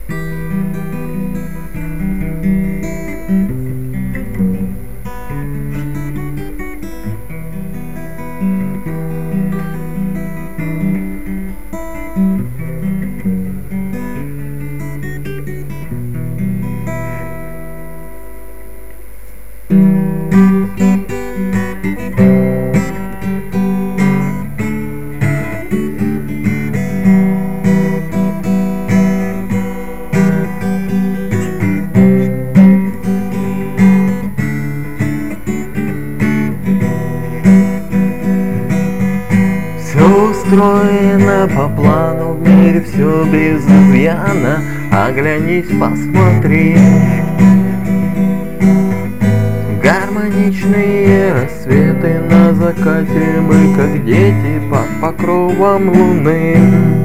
Все устроено по плану, в мире все без изъяна. Оглянись, посмотри. Гармоничные рассветы на закате, мы как дети под покровом луны.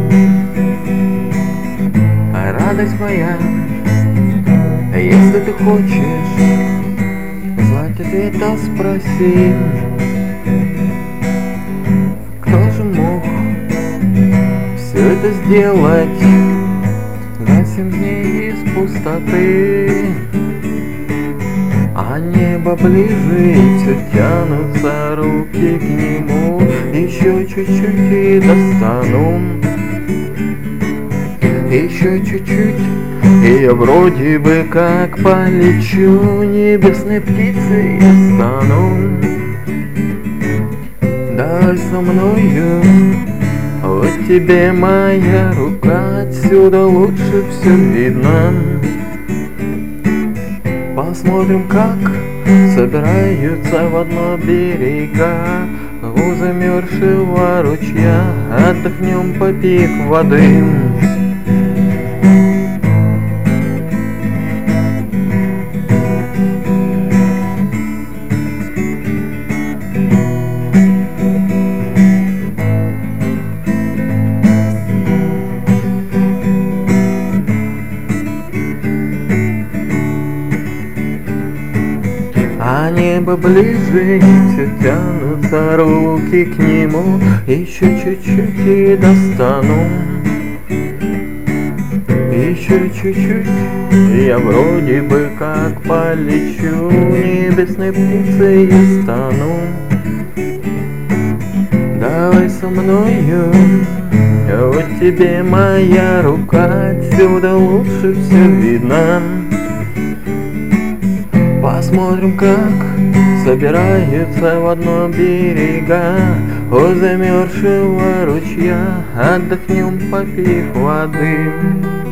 А радость моя, если ты хочешь знать ответ, то спроси. Кто же мог все это сделать за 7 дней из пустоты? А небо ближе, и все тянутся руки к нему. Еще чуть-чуть и достану. Еще чуть-чуть, и я вроде бы как полечу. Небесной птицей я стану. Давай со мною, вот тебе моя рука. Отсюда лучше все видно. Посмотрим, как собираются в одно берега у замерзшего ручья. Отдохнем, попив воды. А небо ближе, и все тянутся руки к нему. Еще чуть-чуть и достану. Еще чуть-чуть, и я вроде бы как полечу. Небесной птицей я стану. Давай со мною, вот тебе моя рука. Отсюда лучше все видно. Посмотрим, как собираются в одно берега у замерзшего ручья. Отдохнем, попив воды.